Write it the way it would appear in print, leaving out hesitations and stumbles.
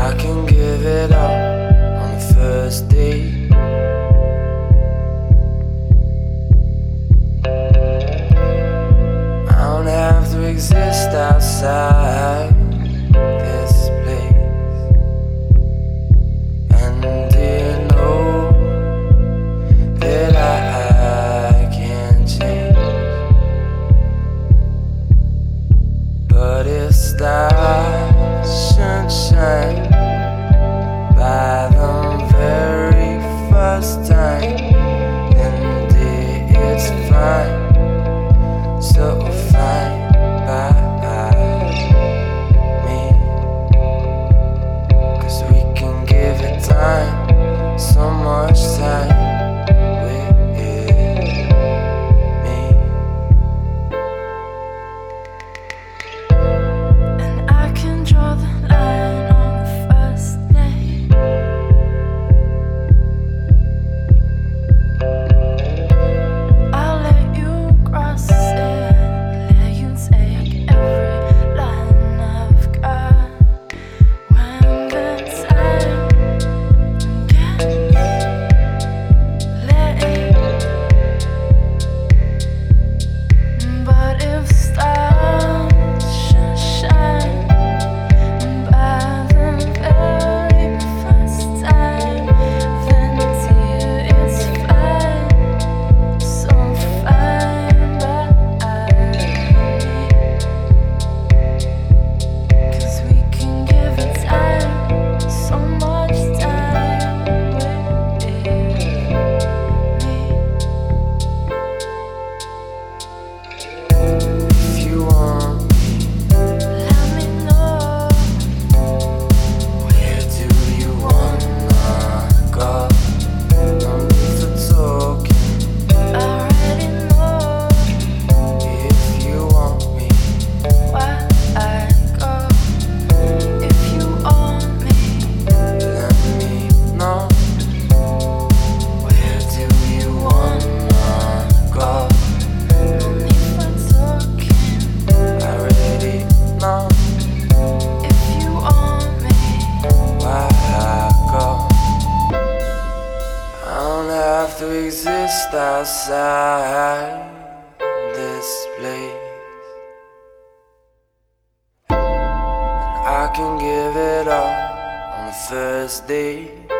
I can give it all on the first date. I don't have to exist outside this place. And do you know that I can't change? But if stars should shine by the very first time, then dear, it's fine, so fine by me. 'Cause we can give it time, so much time with me. And I can draw the line on the first day. I'll let you cross it, let you take every line I've got. When the time gets late, but if stars should shine by the very first time, then dear, it's fine, so fine by me. 'Cause we can give it time, so much time with me. If you want, Let me know. where do you wanna go? No need for talking. I already know If you want me, where I go. If you own me, let me know. Where do you wanna go? no need for talking. I already know If you own me, where I go. I don't have to exist outside this place. I can give it all on the first date.